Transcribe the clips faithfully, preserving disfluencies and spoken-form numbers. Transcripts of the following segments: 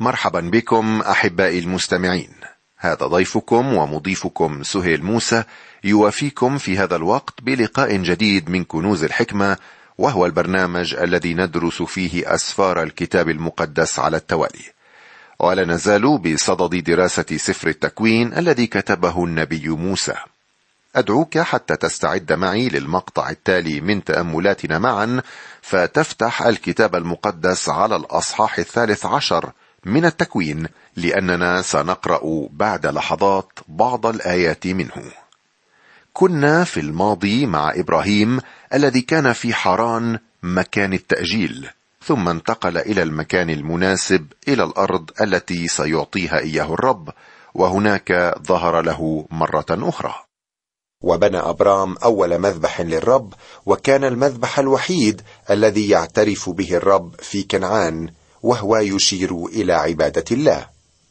مرحبا بكم أحبائي المستمعين. هذا ضيفكم ومضيفكم سهيل موسى يوافيكم في هذا الوقت بلقاء جديد من كنوز الحكمة، وهو البرنامج الذي ندرس فيه أسفار الكتاب المقدس على التوالي، ولا نزال بصدد دراسة سفر التكوين الذي كتبه النبي موسى. أدعوك حتى تستعد معي للمقطع التالي من تأملاتنا معا، فتفتح الكتاب المقدس على الأصحاح الثالث عشر من التكوين، لأننا سنقرأ بعد لحظات بعض الآيات منه. كنا في الماضي مع إبراهيم الذي كان في حران مكان التأجيل، ثم انتقل إلى المكان المناسب إلى الأرض التي سيعطيها إياه الرب، وهناك ظهر له مرة أخرى. وبنى أبرام أول مذبح للرب، وكان المذبح الوحيد الذي يعترف به الرب في كنعان، وهو يشير إلى عبادة الله.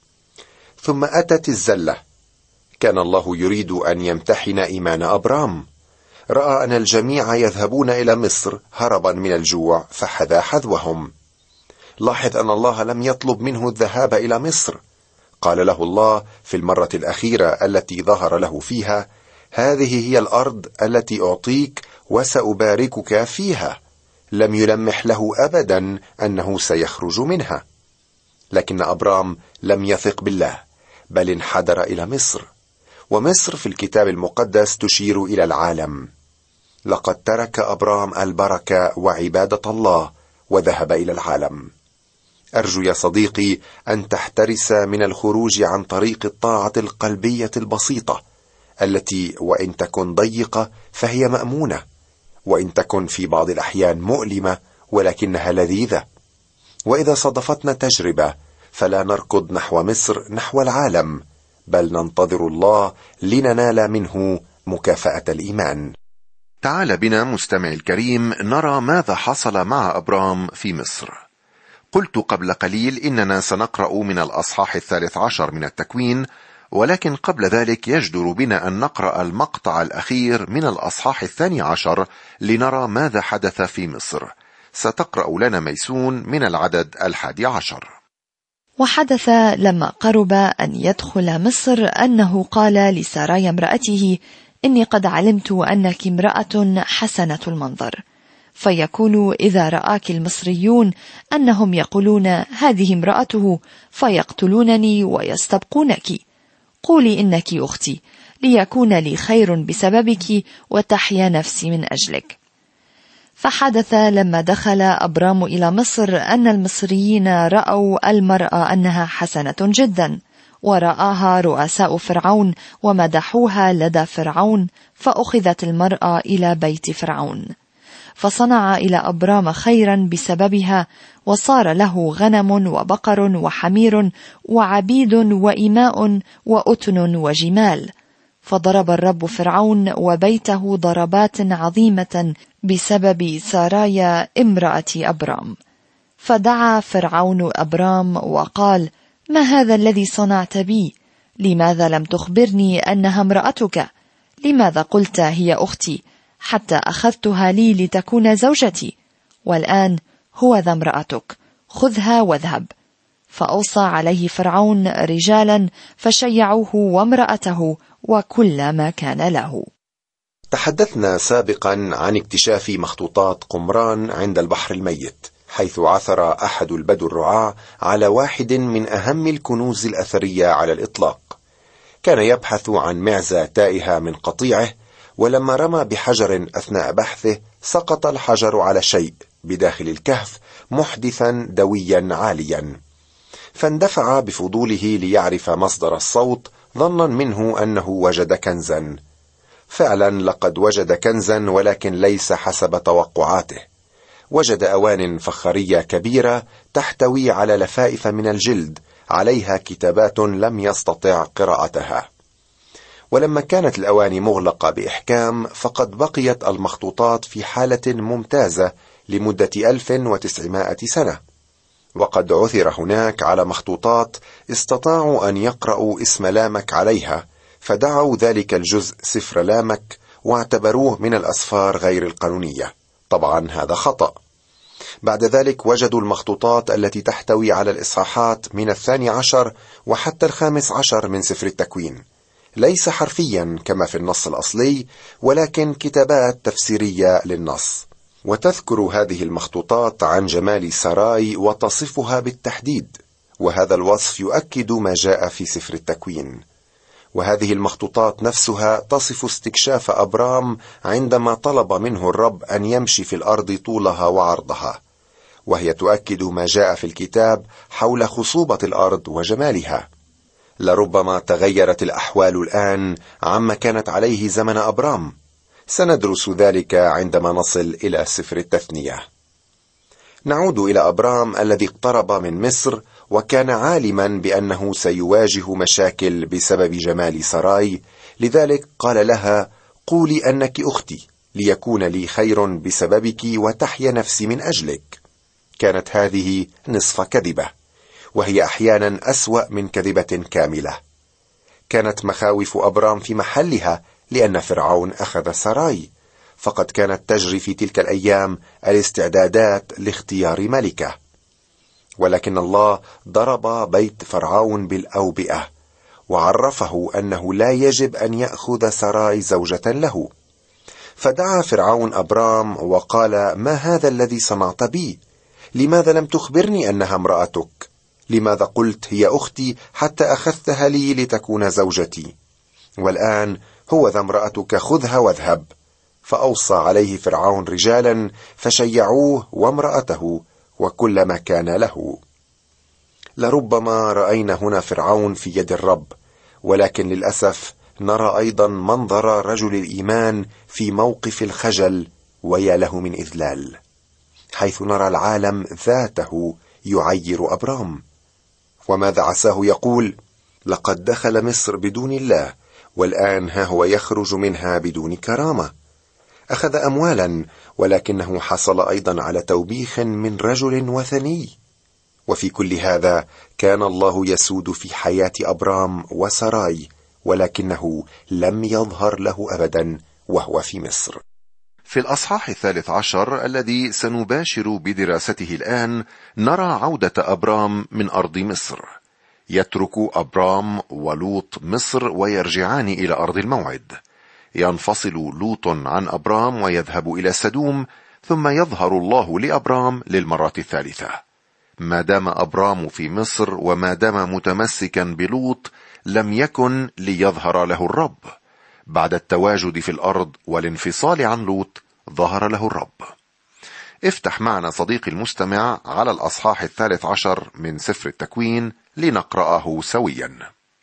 ثم أتت الزلة. كان الله يريد أن يمتحن إيمان أبرام. رأى أن الجميع يذهبون إلى مصر هربا من الجوع، فحذا حذوهم. لاحظ أن الله لم يطلب منه الذهاب إلى مصر. قال له الله في المرة الأخيرة التي ظهر له فيها: هذه هي الأرض التي أعطيك وسأباركك فيها. لم يلمح له أبدا أنه سيخرج منها. لكن أبرام لم يثق بالله، بل انحدر إلى مصر. ومصر في الكتاب المقدس تشير إلى العالم. لقد ترك أبرام البركة وعبادة الله وذهب إلى العالم. أرجو يا صديقي أن تحترس من الخروج عن طريق الطاعة القلبية البسيطة، التي وإن تكن ضيقة فهي مأمونة، وإن تكن في بعض الأحيان مؤلمة ولكنها لذيذة. وإذا صادفتنا تجربة فلا نركض نحو مصر نحو العالم، بل ننتظر الله لننال منه مكافأة الإيمان. تعال بنا مستمع الكريم نرى ماذا حصل مع أبرام في مصر. قلت قبل قليل إننا سنقرأ من الأصحاح الثالث عشر من التكوين، ولكن قبل ذلك يجدر بنا أن نقرأ المقطع الأخير من الأصحاح الثاني عشر لنرى ماذا حدث في مصر. ستقرأ لنا ميسون من العدد الحادي عشر. وحدث لما قرب أن يدخل مصر أنه قال لساراي امرأته: إني قد علمت أنك امرأة حسنة المنظر، فيكون إذا رآك المصريون أنهم يقولون هذه امرأته فيقتلونني ويستبقونك. قولي إنك أختي، ليكون لي خير بسببك وتحيا نفسي من أجلك. فحدث لما دخل أبرام إلى مصر أن المصريين رأوا المرأة أنها حسنة جدا، ورآها رؤساء فرعون ومدحوها لدى فرعون، فأخذت المرأة إلى بيت فرعون. فصنع إلى أبرام خيرا بسببها، وصار له غنم وبقر وحمير وعبيد وإماء وأتن وجمال. فضرب الرب فرعون وبيته ضربات عظيمة بسبب ساراي امرأة أبرام. فدعا فرعون أبرام وقال: ما هذا الذي صنعت بي؟ لماذا لم تخبرني أنها امرأتك؟ لماذا قلت هي أختي حتى أخذتها لي لتكون زوجتي؟ والآن هو ذا امرأتك، خذها واذهب. فأوصى عليه فرعون رجالا فشيعوه وامرأته وكل ما كان له. تحدثنا سابقا عن اكتشاف مخطوطات قمران عند البحر الميت، حيث عثر أحد البدو الرعاة على واحد من أهم الكنوز الأثرية على الإطلاق. كان يبحث عن معزة تائهة من قطيعه، ولما رمى بحجر أثناء بحثه سقط الحجر على شيء بداخل الكهف، محدثا دويا عاليا. فاندفع بفضوله ليعرف مصدر الصوت، ظنا منه أنه وجد كنزا. فعلا لقد وجد كنزا، ولكن ليس حسب توقعاته. وجد أوان فخارية كبيرة تحتوي على لفائف من الجلد عليها كتابات لم يستطع قراءتها. ولما كانت الأواني مغلقة بإحكام، فقد بقيت المخطوطات في حالة ممتازة لمدة ألف وتسعمائة سنة. وقد عثر هناك على مخطوطات استطاعوا أن يقرأوا اسم لامك عليها، فدعوا ذلك الجزء سفر لامك، واعتبروه من الأسفار غير القانونية. طبعا هذا خطأ. بعد ذلك وجدوا المخطوطات التي تحتوي على الإصحاحات من الثاني عشر وحتى الخامس عشر من سفر التكوين، ليس حرفيا كما في النص الأصلي، ولكن كتابات تفسيرية للنص. وتذكر هذه المخطوطات عن جمال ساراي وتصفها بالتحديد، وهذا الوصف يؤكد ما جاء في سفر التكوين. وهذه المخطوطات نفسها تصف استكشاف أبرام عندما طلب منه الرب أن يمشي في الأرض طولها وعرضها، وهي تؤكد ما جاء في الكتاب حول خصوبة الأرض وجمالها. لربما تغيرت الأحوال الآن عما كانت عليه زمن أبرام، سندرس ذلك عندما نصل إلى سفر التثنية. نعود إلى أبرام الذي اقترب من مصر، وكان عالما بأنه سيواجه مشاكل بسبب جمال ساراي، لذلك قال لها: قولي أنك أختي، ليكون لي خير بسببك وتحيا نفسي من أجلك. كانت هذه نصف كذبة، وهي أحيانا أسوأ من كذبة كاملة. كانت مخاوف أبرام في محلها، لأن فرعون أخذ ساراي، فقد كانت تجري في تلك الأيام الاستعدادات لاختيار ملكة. ولكن الله ضرب بيت فرعون بالأوبئة، وعرفه أنه لا يجب أن يأخذ ساراي زوجة له. فدعا فرعون أبرام وقال: ما هذا الذي صنعت بي؟ لماذا لم تخبرني أنها امرأتك؟ لماذا قلت هي أختي حتى أخذتها لي لتكون زوجتي؟ والآن هو ذا امرأتك، خذها واذهب. فأوصى عليه فرعون رجالا فشيعوه وامرأته وكل ما كان له. لربما رأينا هنا فرعون في يد الرب، ولكن للأسف نرى أيضا منظر رجل الإيمان في موقف الخجل، ويا له من إذلال، حيث نرى العالم ذاته يعير أبرام. وماذا عساه يقول؟ لقد دخل مصر بدون الله، والآن ها هو يخرج منها بدون كرامة. أخذ أموالا، ولكنه حصل أيضا على توبيخ من رجل وثني. وفي كل هذا كان الله يسود في حياة أبرام وساراي، ولكنه لم يظهر له أبدا وهو في مصر. في الأصحاح الثالث عشر الذي سنباشر بدراسته الآن، نرى عودة أبرام من أرض مصر. يترك أبرام ولوط مصر ويرجعان إلى أرض الموعد. ينفصل لوط عن أبرام ويذهب إلى سدوم، ثم يظهر الله لأبرام للمرة الثالثة. ما دام أبرام في مصر وما دام متمسكا بلوط، لم يكن ليظهر له الرب. بعد التواجد في الأرض والانفصال عن لوط، ظهر له الرب. افتح معنا صديقي المستمع على الأصحاح الثالث عشر من سفر التكوين لنقرأه سويا.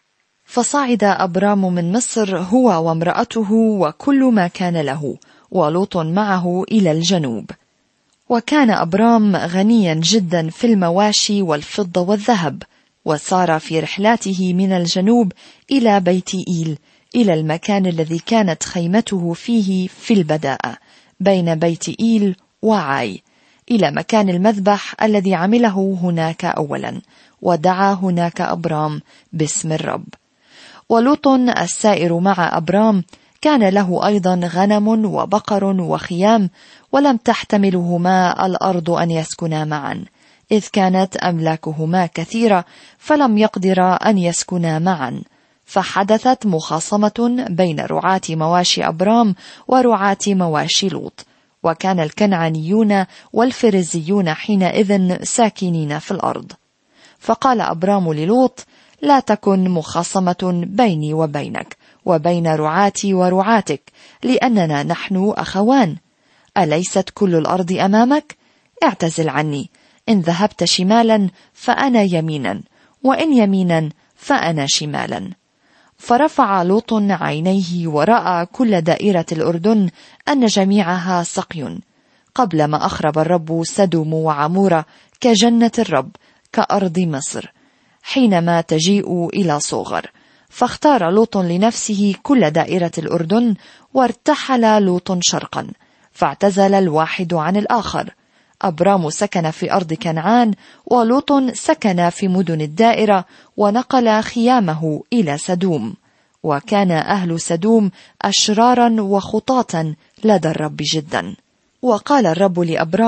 فصعد أبرام من مصر هو وامرأته وكل ما كان له، ولوط معه إلى الجنوب. وكان أبرام غنيا جدا في المواشي والفضة والذهب، وسار في رحلاته من الجنوب إلى بيت إيل، إلى المكان الذي كانت خيمته فيه في البداءة بين بيت إيل وعاي، إلى مكان المذبح الذي عمله هناك أولا، ودعا هناك أبرام باسم الرب. ولوط السائر مع أبرام كان له أيضا غنم وبقر وخيام، ولم تحتملهما الأرض أن يسكنا معا، إذ كانت أملاكهما كثيرة، فلم يقدرا أن يسكنا معا. فحدثت مخاصمة بين رعاة مواشي أبرام ورعاة مواشي لوط، وكان الكنعانيون والفريزيون حينئذ ساكنين في الأرض. فقال أبرام للوط: لا تكن مخاصمة بيني وبينك وبين رعاتي ورعاتك، لأننا نحن أخوان. أليست كل الأرض أمامك؟ اعتزل عني، إن ذهبت شمالا فأنا يمينا، وإن يمينا فأنا شمالا. فرفع لوط عينيه ورأى كل دائرة الأردن أن جميعها سقي، قبل ما أخرب الرب سدوم وعمورة كجنة الرب كأرض مصر، حينما تجيء إلى صغر. فاختار لوط لنفسه كل دائرة الأردن، وارتحل لوط شرقا، فاعتزل الواحد عن الآخر. أبرام سكن في أرض كنعان، ولوط سكن في مدن الدائرة، ونقل خيامه إلى سدوم. وكان أهل سدوم أشرارا وخطاطا لدى الرب جدا. وقال الرب لأبرام: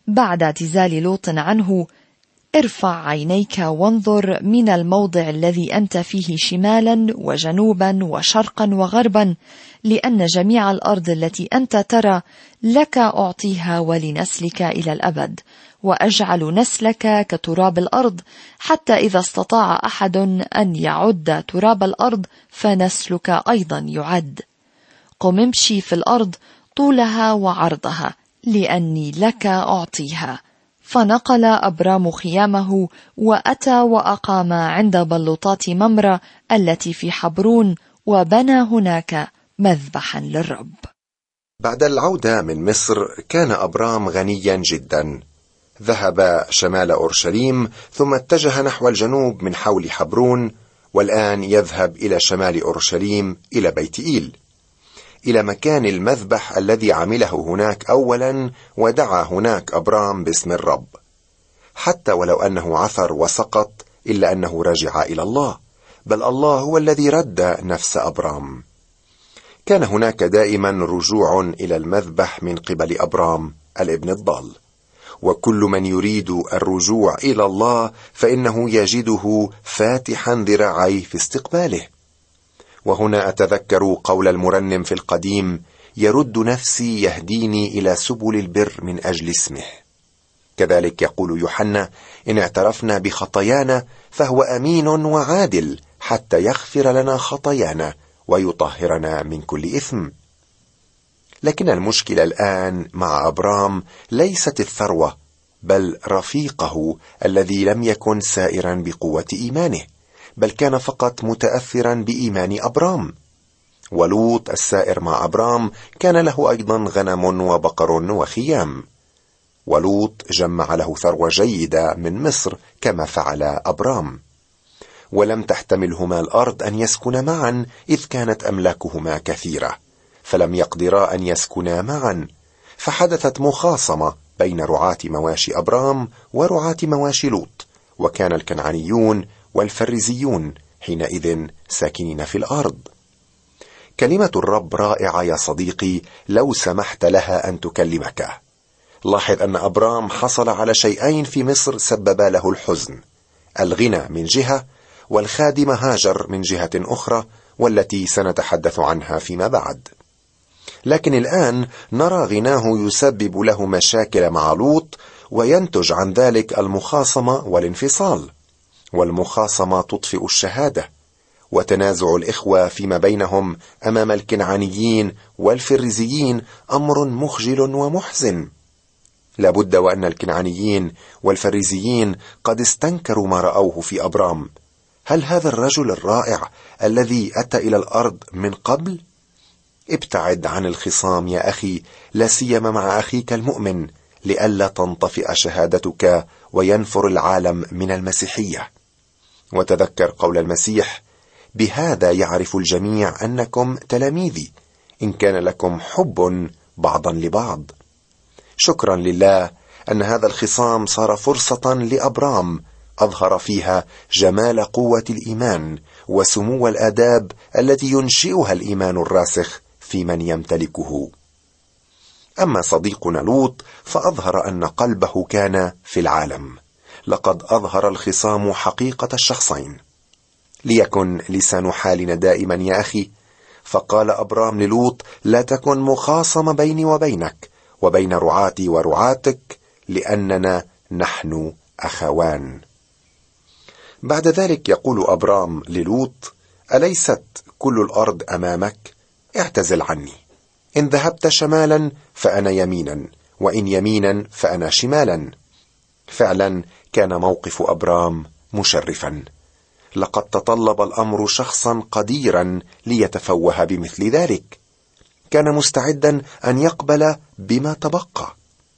بعد اعتزال لوط عنه: ارفع عينيك وانظر من الموضع الذي أنت فيه شمالا وجنوبا وشرقا وغربا، لأن جميع الأرض التي أنت ترى لك أعطيها ولنسلك إلى الأبد، وأجعل نسلك كتراب الأرض، حتى إذا استطاع أحد أن يعد تراب الأرض فنسلك أيضا يعد. قم امشي في الأرض طولها وعرضها، لأني لك أعطيها. فنقل أبرام خيامه وأتى وأقام عند بلوطات ممرة التي في حبرون، وبنى هناك مذبحا للرب. بعد العودة من مصر كان أبرام غنيا جدا. ذهب شمال أورشليم ثم اتجه نحو الجنوب من حول حبرون، والآن يذهب إلى شمال أورشليم إلى بيت إيل، إلى مكان المذبح الذي عمله هناك أولا، ودعا هناك أبرام باسم الرب. حتى ولو أنه عثر وسقط إلا أنه رجع إلى الله، بل الله هو الذي رد نفس أبرام. كان هناك دائما رجوع إلى المذبح من قبل أبرام الابن الضال، وكل من يريد الرجوع إلى الله فإنه يجده فاتحا ذراعيه في استقباله. وهنا أتذكر قول المرنم في القديم: يرد نفسي يهديني إلى سبل البر من أجل اسمه. كذلك يقول يوحنا: إن اعترفنا بخطايانا فهو أمين وعادل حتى يغفر لنا خطايانا ويطهرنا من كل إثم. لكن المشكلة الآن مع أبرام ليست الثروة، بل رفيقه الذي لم يكن سائرا بقوة إيمانه، بل كان فقط متأثرا بإيمان أبرام. ولوط السائر مع أبرام كان له أيضا غنم وبقر وخيام، ولوط جمع له ثروة جيدة من مصر كما فعل أبرام، ولم تحتملهما الأرض أن يسكنا معا إذ كانت أملاكهما كثيرة، فلم يقدرا أن يسكنا معا، فحدثت مخاصمة بين رعاة مواشي أبرام ورعاة مواشي لوط، وكان الكنعانيون والفريزيون حينئذ ساكنين في الأرض. كلمة الرب رائعة يا صديقي لو سمحت لها أن تكلمك. لاحظ أن أبرام حصل على شيئين في مصر سببا له الحزن: الغنى من جهة، والخادمة هاجر من جهة أخرى، والتي سنتحدث عنها فيما بعد. لكن الآن نرى غناه يسبب له مشاكل مع لوط، وينتج عن ذلك المخاصمة والانفصال. والمخاصمة تطفئ الشهادة، وتنازع الإخوة فيما بينهم أمام الكنعانيين والفريزيين أمر مخجل ومحزن. لابد وأن الكنعانيين والفريزيين قد استنكروا ما رأوه في أبرام. هل هذا الرجل الرائع الذي أتى إلى الأرض من قبل؟ ابتعد عن الخصام يا أخي، لا سيما مع أخيك المؤمن، لئلا تنطفئ شهادتك وينفر العالم من المسيحية. وتذكر قول المسيح: بهذا يعرف الجميع أنكم تلاميذي، إن كان لكم حب بعضا لبعض. شكرا لله أن هذا الخصام صار فرصة لأبرام أظهر فيها جمال قوة الإيمان وسمو الآداب التي ينشئها الإيمان الراسخ في من يمتلكه. أما صديقنا لوط فأظهر أن قلبه كان في العالم. لقد أظهر الخصام حقيقة الشخصين. ليكن لسان حالنا دائما يا أخي. فقال أبرام للوط: لا تكن مخاصمة بيني وبينك وبين رعاتي ورعاتك، لأننا نحن أخوان. بعد ذلك يقول أبرام للوط: أليست كل الأرض أمامك؟ اعتزل عني. إن ذهبت شمالا فأنا يمينا، وإن يمينا فأنا شمالا. فعلا كان موقف أبرام مشرفا. لقد تطلب الأمر شخصا قديرا ليتفوه بمثل ذلك. كان مستعدا أن يقبل بما تبقى.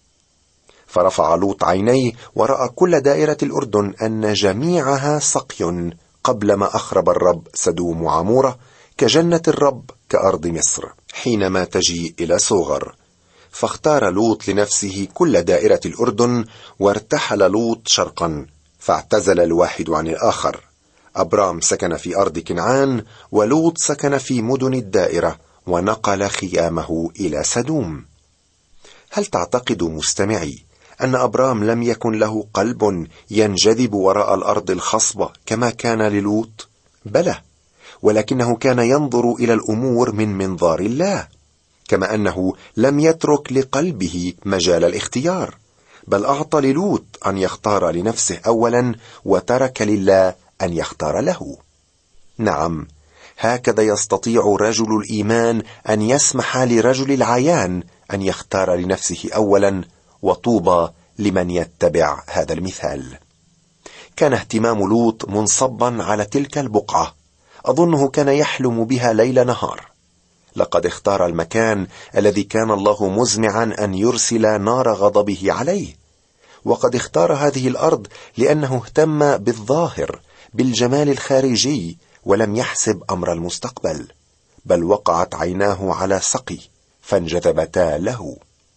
فرفع لوط عينيه ورأى كل دائرة الأردن أن جميعها سقي قبل ما أخرب الرب سدوم وعمورة، كجنة الرب كأرض مصر حينما تجي إلى صغر. فاختار لوط لنفسه كل دائرة الأردن، وارتحل لوط شرقا، فاعتزل الواحد عن الآخر. أبرام سكن في أرض كنعان، ولوط سكن في مدن الدائرة، ونقل خيامه إلى سدوم. هل تعتقد مستمعي أن أبرام لم يكن له قلب ينجذب وراء الأرض الخصبة كما كان للوط؟ بلى، ولكنه كان ينظر إلى الأمور من منظار الله، كما أنه لم يترك لقلبه مجال الاختيار، بل أعطى للوط أن يختار لنفسه أولا وترك لله أن يختار له. نعم، هكذا يستطيع رجل الإيمان أن يسمح لرجل العيان أن يختار لنفسه أولا، وطوبى لمن يتبع هذا المثال. كان اهتمام لوط منصبا على تلك البقعة، أظنه كان يحلم بها ليل نهار. لقد اختار المكان الذي كان الله مزمعا أن يرسل نار غضبه عليه، وقد اختار هذه الأرض لأنه اهتم بالظاهر، بالجمال الخارجي، ولم يحسب أمر المستقبل، بل وقعت عيناه على سقي فانجذبتا له.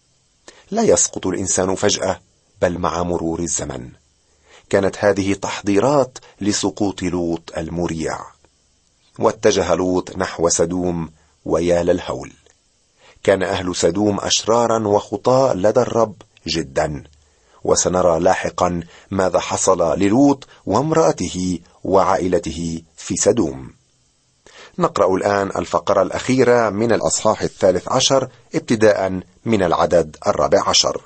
لا يسقط الإنسان فجأة، بل مع مرور الزمن. كانت هذه تحضيرات لسقوط لوط المريع. واتجه لوط نحو سدوم، ويا للهول، كان أهل سدوم أشرارا وخطاة لدى الرب جدا، وسنرى لاحقا ماذا حصل للوط وامرأته وعائلته في سدوم. نقرأ الآن الفقرة الأخيرة من الأصحاح الثالث عشر ابتداء من العدد الرابع عشر.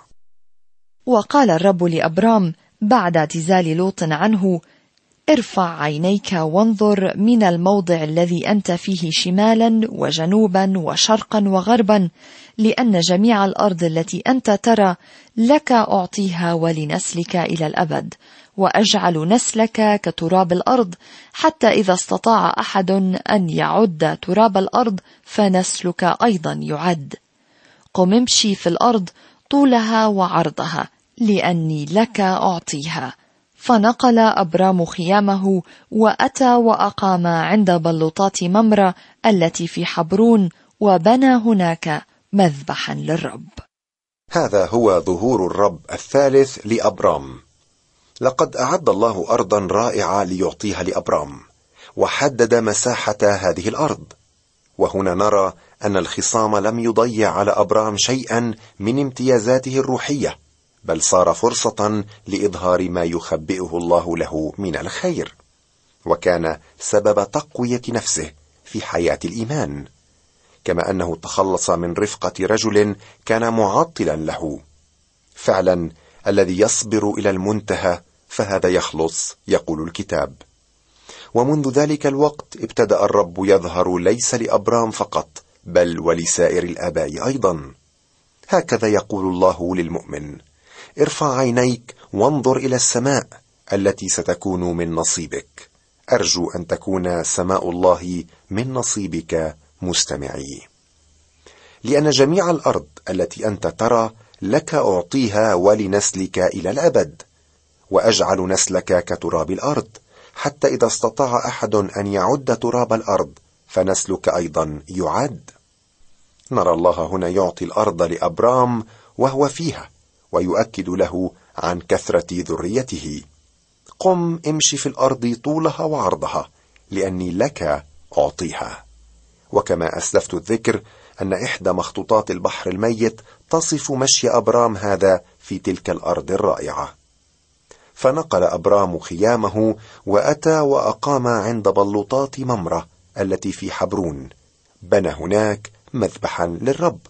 وقال الرب لأبرام بعد اعتزال لوط عنه: ارفع عينيك وانظر من الموضع الذي أنت فيه شمالا وجنوبا وشرقا وغربا، لأن جميع الأرض التي أنت ترى لك أعطيها ولنسلك إلى الأبد، وأجعل نسلك كتراب الأرض، حتى إذا استطاع أحد أن يعد تراب الأرض فنسلك أيضا يعد. قم امشي في الأرض طولها وعرضها، لأني لك أعطيها. فنقل أبرام خيامه وأتى وأقام عند بلوطات ممرة التي في حبرون، وبنى هناك مذبحا للرب. هذا هو ظهور الرب الثالث لأبرام. لقد أعد الله أرضا رائعة ليعطيها لأبرام، وحدد مساحة هذه الأرض. وهنا نرى أن الخصام لم يضيع على أبرام شيئا من امتيازاته الروحية، بل صار فرصة لإظهار ما يخبئه الله له من الخير، وكان سبب تقوية نفسه في حياة الإيمان، كما أنه تخلص من رفقة رجل كان معطلا له. فعلا الذي يصبر إلى المنتهى فهذا يخلص، يقول الكتاب. ومنذ ذلك الوقت ابتدأ الرب يظهر ليس لأبرام فقط، بل ولسائر الآباء أيضا. هكذا يقول الله للمؤمن: ارفع عينيك وانظر إلى السماء التي ستكون من نصيبك. أرجو أن تكون سماء الله من نصيبك مستمعي، لأن جميع الأرض التي أنت ترى لك أعطيها ولنسلك إلى الأبد، وأجعل نسلك كتراب الأرض، حتى إذا استطاع أحد أن يعد تراب الأرض فنسلك أيضا يعد. نرى الله هنا يعطي الأرض لأبرام وهو فيها، ويؤكد له عن كثرة ذريته. قم امشي في الأرض طولها وعرضها، لأني لك أعطيها. وكما أسلفت الذكر أن إحدى مخطوطات البحر الميت تصف مشي أبرام هذا في تلك الأرض الرائعة. فنقل أبرام خيامه وأتى وأقام عند بلوطات ممرة التي في حبرون، بنى هناك مذبحا للرب.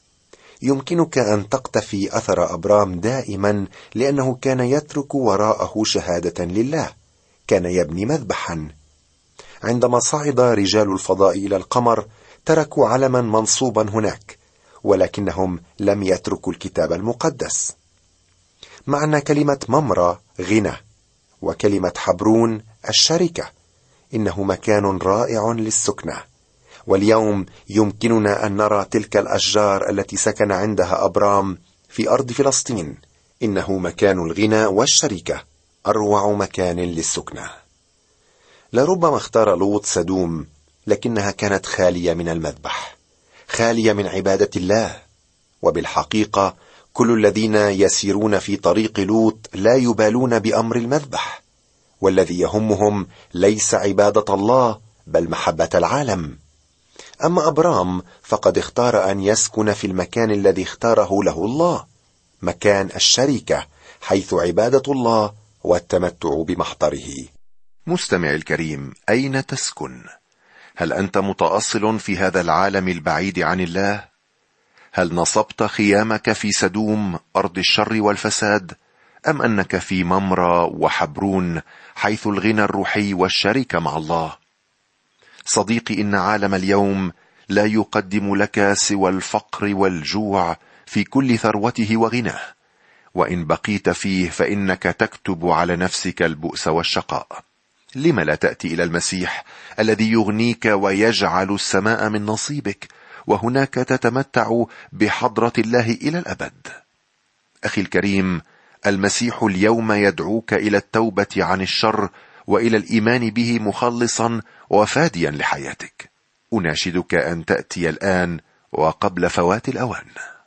يمكنك أن تقتفي أثر أبرام دائما، لأنه كان يترك وراءه شهادة لله، كان يبني مذبحا. عندما صعد رجال الفضاء إلى القمر تركوا علما منصوبا هناك، ولكنهم لم يتركوا الكتاب المقدس. معنى كلمة ممرة غنى، وكلمة حبرون الشركة. إنه مكان رائع للسكنة، واليوم يمكننا أن نرى تلك الأشجار التي سكن عندها أبرام في أرض فلسطين. إنه مكان الغنى والشركة، أروع مكان للسكنة. لربما اختار لوط سدوم، لكنها كانت خالية من المذبح، خالية من عبادة الله. وبالحقيقة كل الذين يسيرون في طريق لوط لا يبالون بأمر المذبح، والذي يهمهم ليس عبادة الله بل محبة العالم. أما أبرام فقد اختار أن يسكن في المكان الذي اختاره له الله، مكان الشركة، حيث عبادة الله والتمتع بمحضره. مستمع الكريم، أين تسكن؟ هل أنت متأصل في هذا العالم البعيد عن الله؟ هل نصبت خيامك في سدوم أرض الشر والفساد؟ أم أنك في ممرى وحبرون حيث الغنى الروحي والشركة مع الله؟ صديقي، إن عالم اليوم لا يقدم لك سوى الفقر والجوع في كل ثروته وغناه، وإن بقيت فيه فإنك تكتب على نفسك البؤس والشقاء. لم لا تأتي إلى المسيح الذي يغنيك ويجعل السماء من نصيبك، وهناك تتمتع بحضرة الله إلى الأبد؟ أخي الكريم، المسيح اليوم يدعوك إلى التوبة عن الشر وإلى الإيمان به مخلصا وفاديا لحياتك. أناشدك أن تأتي الآن وقبل فوات الأوان.